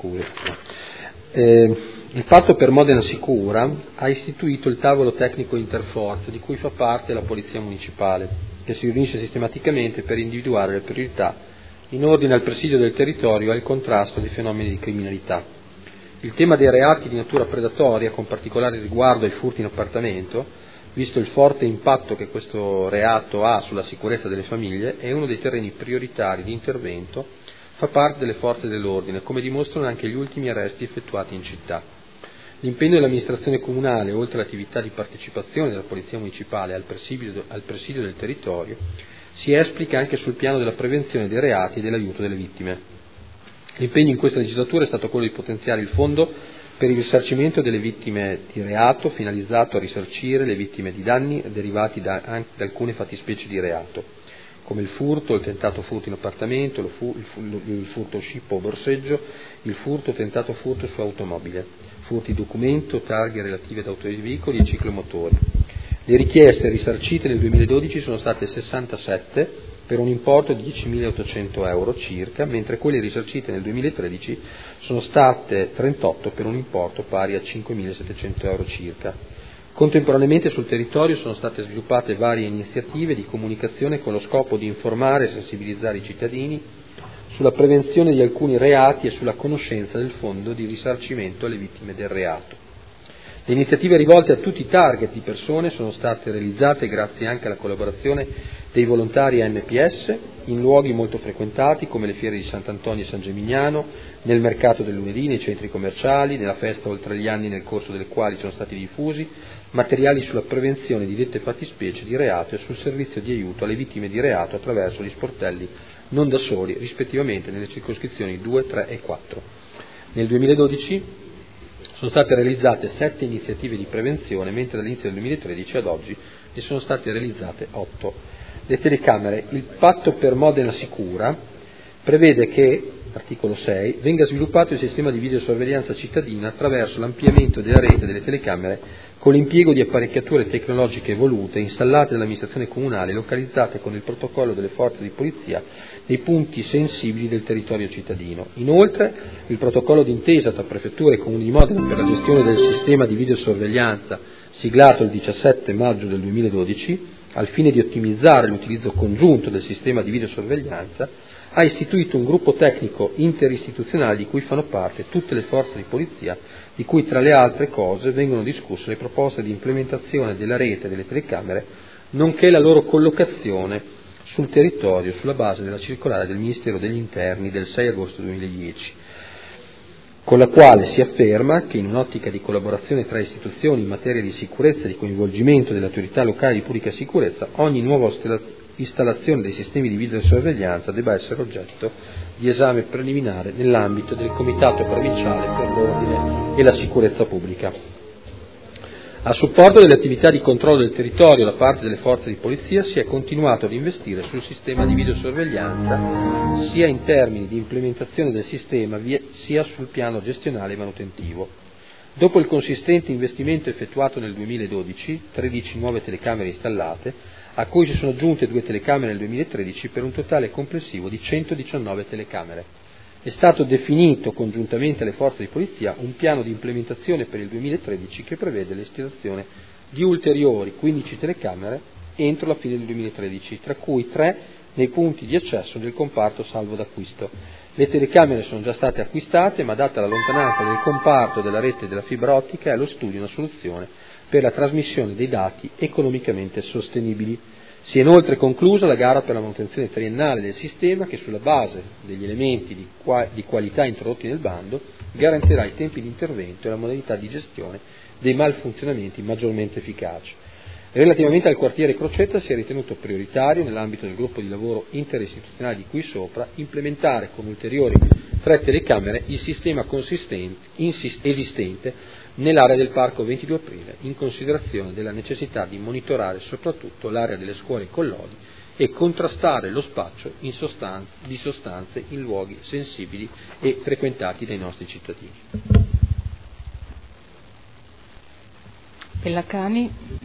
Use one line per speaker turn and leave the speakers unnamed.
sicuri. Il Patto per Modena Sicura ha istituito il tavolo tecnico interforze, di cui fa parte la Polizia Municipale, che si riunisce sistematicamente per individuare le priorità in ordine al presidio del territorio e al contrasto dei fenomeni di criminalità. Il tema dei reati di natura predatoria, con particolare riguardo ai furti in appartamento, visto il forte impatto che questo reato ha sulla sicurezza delle famiglie, è uno dei terreni prioritari di intervento, fa parte delle forze dell'ordine, come dimostrano anche gli ultimi arresti effettuati in città. L'impegno dell'amministrazione comunale, oltre all'attività di partecipazione della Polizia Municipale al presidio del territorio, si esplica anche sul piano della prevenzione dei reati e dell'aiuto delle vittime. L'impegno in questa legislatura è stato quello di potenziare il fondo per il risarcimento delle vittime di reato, finalizzato a risarcire le vittime di danni derivati da alcune fattispecie di reato, come il furto, il tentato furto in appartamento, il furto scippo o borseggio, il furto, tentato furto su automobile, furti di documento, targhe relative ad autoveicoli e ciclomotori. Le richieste risarcite nel 2012 sono state 67 per un importo di 10.800 euro circa, mentre quelle risarcite nel 2013 sono state 38 per un importo pari a 5.700 euro circa. Contemporaneamente sul territorio sono state sviluppate varie iniziative di comunicazione con lo scopo di informare e sensibilizzare i cittadini sulla prevenzione di alcuni reati e sulla conoscenza del fondo di risarcimento alle vittime del reato. Le iniziative rivolte a tutti i target di persone sono state realizzate grazie anche alla collaborazione dei volontari ANPS in luoghi molto frequentati come le fiere di Sant'Antonio e San Gemignano, nel mercato del lunedì, nei centri commerciali, nella festa oltre gli anni nel corso delle quali sono stati diffusi materiali sulla prevenzione di dette fattispecie di reato e sul servizio di aiuto alle vittime di reato attraverso gli sportelli non da soli, rispettivamente nelle circoscrizioni 2, 3 e 4. Nel 2012 sono state realizzate 7 iniziative di prevenzione, mentre dall'inizio del 2013 ad oggi ne sono state realizzate 8. Le telecamere. Il Patto per Modena Sicura prevede che, articolo 6, venga sviluppato il sistema di videosorveglianza cittadina attraverso l'ampliamento della rete delle telecamere con l'impiego di apparecchiature tecnologiche evolute installate dall'amministrazione comunale localizzate con il protocollo delle forze di polizia nei punti sensibili del territorio cittadino. Inoltre, il protocollo d'intesa tra prefetture e comuni di Modena per la gestione del sistema di videosorveglianza, siglato il 17 maggio del 2012, al fine di ottimizzare l'utilizzo congiunto del sistema di videosorveglianza, ha istituito un gruppo tecnico interistituzionale di cui fanno parte tutte le forze di polizia, di cui tra le altre cose vengono discusse le proposte di implementazione della rete delle telecamere, nonché la loro collocazione sul territorio sulla base della circolare del Ministero degli Interni del 6 agosto 2010, con la quale si afferma che in un'ottica di collaborazione tra istituzioni in materia di sicurezza e di coinvolgimento delle autorità locali di pubblica sicurezza, ogni nuova installazione dei sistemi di videosorveglianza debba essere oggetto di esame preliminare nell'ambito del Comitato Provinciale per l'Ordine e la Sicurezza Pubblica. A supporto delle attività di controllo del territorio da parte delle forze di polizia si è continuato ad investire sul sistema di videosorveglianza sia in termini di implementazione del sistema sia sul piano gestionale e manutentivo. Dopo il consistente investimento effettuato nel 2012, 13 nuove telecamere installate, a cui si sono aggiunte 2 telecamere nel 2013 per un totale complessivo di 119 telecamere. È stato definito congiuntamente alle forze di polizia un piano di implementazione per il 2013 che prevede l'installazione di ulteriori 15 telecamere entro la fine del 2013, tra cui 3 nei punti di accesso del comparto salvo d'acquisto. Le telecamere sono già state acquistate, ma data la lontananza del comparto della rete della fibra ottica è allo studio una soluzione per la trasmissione dei dati economicamente sostenibili. Si è inoltre conclusa la gara per la manutenzione triennale del sistema che, sulla base degli elementi di qualità introdotti nel bando, garantirà i tempi di intervento e la modalità di gestione dei malfunzionamenti maggiormente efficaci. Relativamente al quartiere Crocetta si è ritenuto prioritario, nell'ambito del gruppo di lavoro interistituzionale di cui sopra, implementare con ulteriori 3 telecamere il sistema esistente nell'area del Parco 22 Aprile, in considerazione della necessità di monitorare soprattutto l'area delle scuole e collodi e contrastare lo spaccio di sostanze in luoghi sensibili e frequentati dai nostri cittadini.
Pellacani.